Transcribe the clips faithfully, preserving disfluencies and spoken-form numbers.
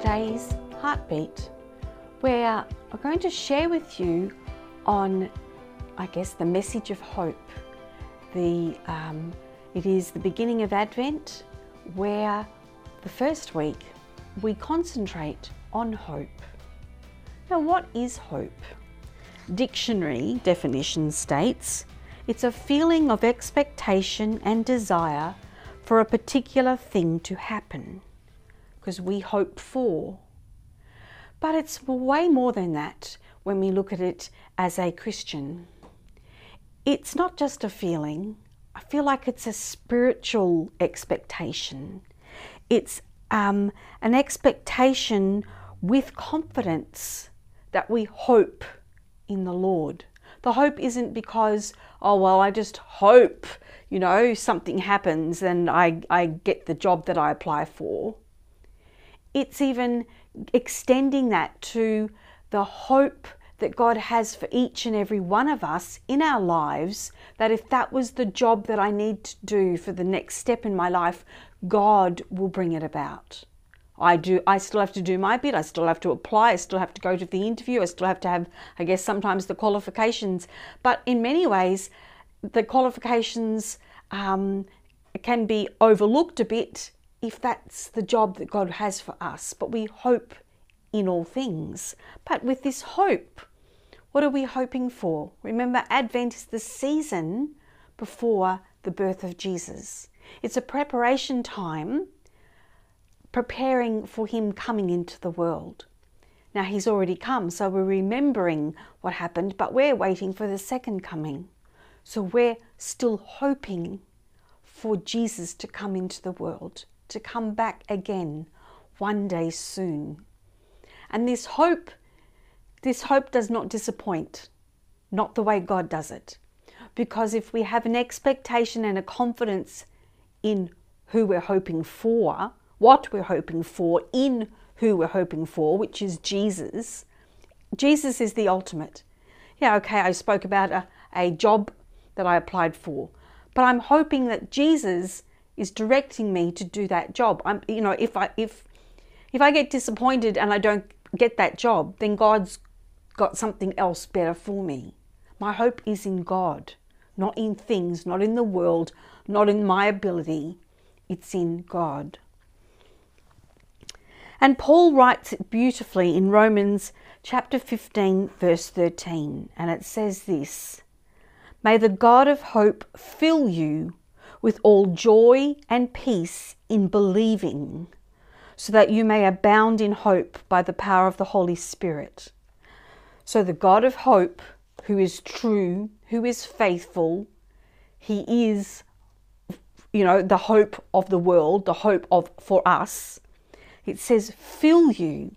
today's Heartbeat, where I'm going to share with you on, I guess, the message of hope. The um, it is the beginning of Advent, where the first week we concentrate on hope. Now, what is hope? Dictionary definition states it's a feeling of expectation and desire for a particular thing to happen, because we hope for. But it's way more than that when we look at it as a Christian. It's not just a feeling. I feel like it's a spiritual expectation. It's um, an expectation with confidence that we hope in the Lord. The hope isn't because, oh, well, I just hope, you know, something happens and I, I get the job that I apply for. It's even extending that to the hope that God has for each and every one of us in our lives, that if that was the job that I need to do for the next step in my life, God will bring it about. I do. I still have to do my bit. I still have to apply. I still have to go to the interview. I still have to have, I guess, sometimes the qualifications. But in many ways, the qualifications um, can be overlooked a bit if that's the job that God has for us. But we hope in all things. But with this hope, what are we hoping for? Remember, Advent is the season before the birth of Jesus. It's a preparation time, preparing for him coming into the world. Now, he's already come, so we're remembering what happened, but we're waiting for the second coming. So we're still hoping for Jesus to come into the world, to come back again one day soon. And this hope, this hope does not disappoint, not the way God does it. Because if we have an expectation and a confidence in who we're hoping for, what we're hoping for, in who we're hoping for, which is Jesus. Jesus is the ultimate. Yeah, okay, I spoke about a, a job that I applied for, but I'm hoping that Jesus is directing me to do that job. I'm, you know, if I if if I get disappointed and I don't get that job, then God's got something else better for me. My hope is in God, not in things, not in the world, not in my ability. It's in God. And Paul writes it beautifully in Romans chapter fifteen, verse thirteen. And it says this: "May the God of hope fill you with all joy and peace in believing, so that you may abound in hope by the power of the Holy Spirit." So the God of hope, who is true, who is faithful, he is, you know, the hope of the world, the hope of for us. It says, fill you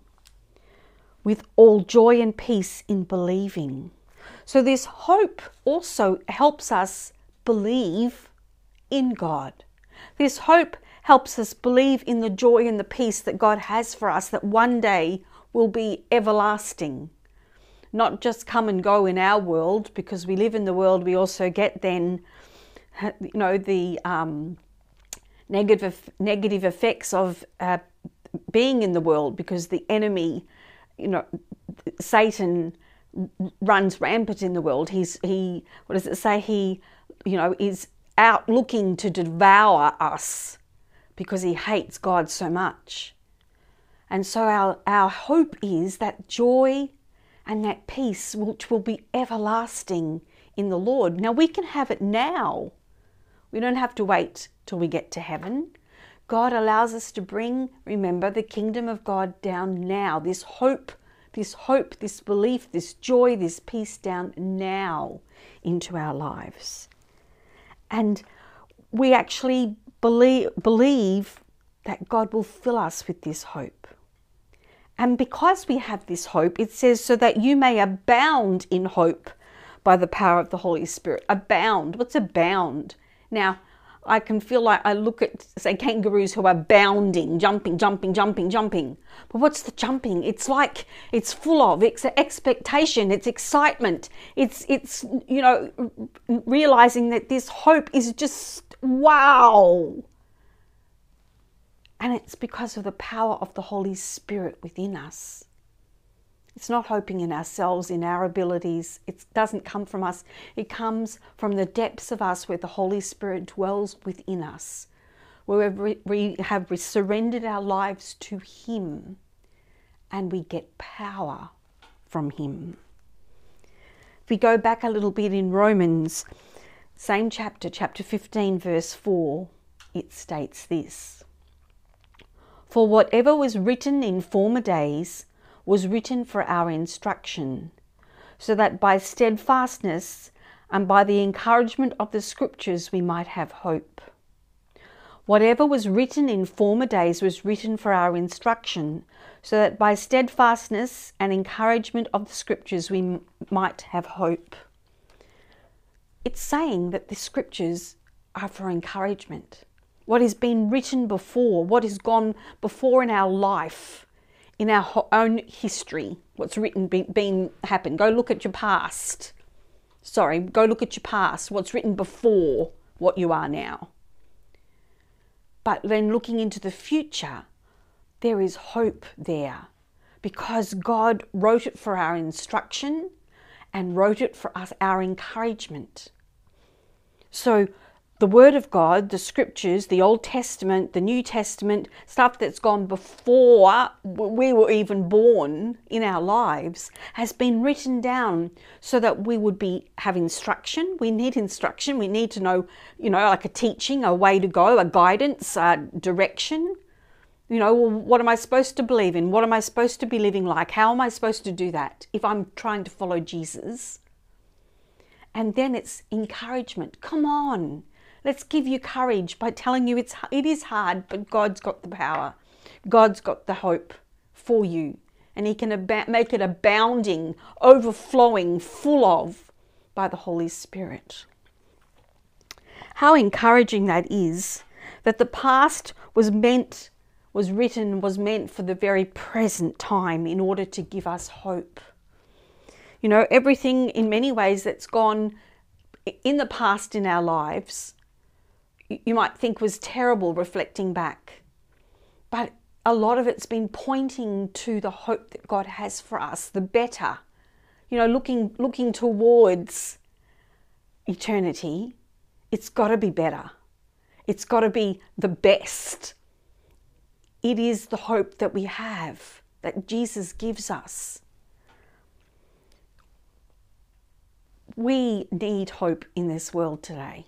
with all joy and peace in believing. So this hope also helps us believe in God. This hope helps us believe in the joy and the peace that God has for us, that one day will be everlasting. Not just come and go in our world, because we live in the world, we also get then, you know, the um, negative, negative effects of uh, being in the world, because the enemy, you know, Satan runs rampant in the world. He's, he, what does it say? He, you know, is out looking to devour us because he hates God so much. And so our, our hope is that joy and that peace which will be everlasting in the Lord. Now, we can have it now. We don't have to wait till we get to heaven. God allows us to bring, remember, the kingdom of God down now. This hope, this hope, this belief, this joy, this peace down now into our lives. And we actually believe, believe that God will fill us with this hope. And because we have this hope, it says, so that you may abound in hope by the power of the Holy Spirit. Abound. What's abound? Now, I can feel like I look at, say, kangaroos who are bounding, jumping, jumping, jumping, jumping. But what's the jumping? It's like, it's full of, it's expectation, it's excitement. It's, it's you know, realizing that this hope is just, wow. And it's because of the power of the Holy Spirit within us. It's not hoping in ourselves, in our abilities. It doesn't come from us. It comes from the depths of us where the Holy Spirit dwells within us, where we have surrendered our lives to Him and we get power from Him. If we go back a little bit in Romans, same chapter, chapter fifteen, verse four, it states this: "For whatever was written in former days was written for our instruction, so that by steadfastness and by the encouragement of the Scriptures we might have hope. Whatever was written in former days was written for our instruction, so that by steadfastness and encouragement of the Scriptures we m- might have hope." It's saying that the Scriptures are for encouragement. What has been written before, what has gone before in our life, in our own history, what's written, be, been happened. Go look at your past. Sorry, go look at your past, what's written before what you are now. But then looking into the future, there is hope there, because God wrote it for our instruction and wrote it for us, our encouragement. So the Word of God, the Scriptures, the Old Testament, the New Testament, stuff that's gone before we were even born in our lives, has been written down so that we would be have instruction. We need instruction. We need to know, you know, like a teaching, a way to go, a guidance, a direction. You know, well, what am I supposed to believe in? What am I supposed to be living like? How am I supposed to do that if I'm trying to follow Jesus? And then it's encouragement. Come on. Let's give you courage by telling you it's it is hard, but God's got the power. God's got the hope for you. And He can ab- make it abounding, overflowing, full of by the Holy Spirit. How encouraging that is, that the past was meant, was written, was meant for the very present time in order to give us hope. You know, everything in many ways that's gone in the past in our lives, you might think was terrible reflecting back. But a lot of it's been pointing to the hope that God has for us, the better. You know, looking looking towards eternity, it's got to be better. It's got to be the best. It is the hope that we have, that Jesus gives us. We need hope in this world today.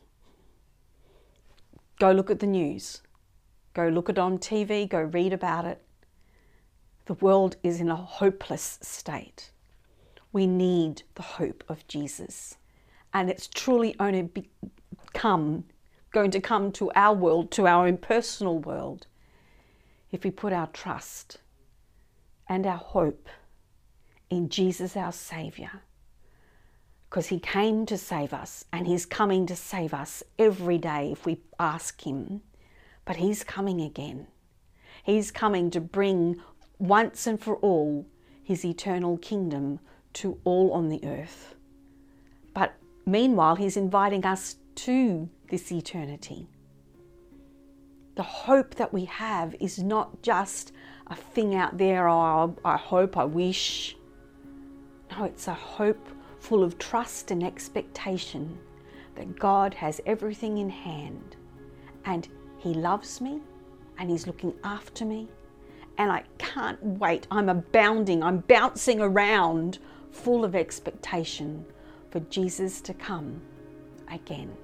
Go look at the news. Go look at it on T V. Go read about it. The world is in a hopeless state. We need the hope of Jesus. And it's truly only become, going to come to our world, to our own personal world, if we put our trust and our hope in Jesus, our Saviour. Because He came to save us, and He's coming to save us every day if we ask Him. But He's coming again. He's coming to bring once and for all His eternal kingdom to all on the earth. But meanwhile, He's inviting us to this eternity. The hope that we have is not just a thing out there, oh, I hope, I wish. No, it's a hope full of trust and expectation that God has everything in hand, and He loves me, and He's looking after me, and I can't wait. I'm abounding, I'm bouncing around full of expectation for Jesus to come again.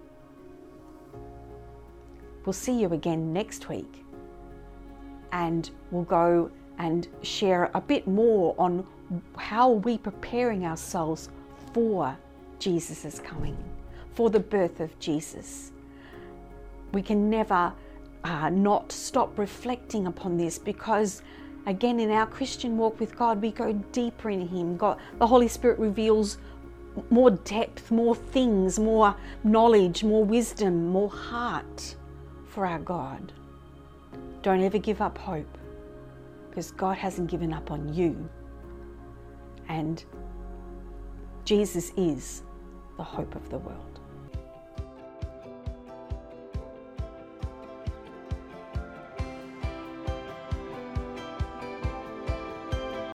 We'll see you again next week, and we'll go and share a bit more on how are we preparing ourselves for Jesus' coming, for the birth of Jesus. We can never uh, not stop reflecting upon this, because again, in our Christian walk with God, we go deeper in Him. God, the Holy Spirit reveals more depth, more things, more knowledge, more wisdom, more heart for our God. Don't ever give up hope, because God hasn't given up on you. And Jesus is the hope of the world.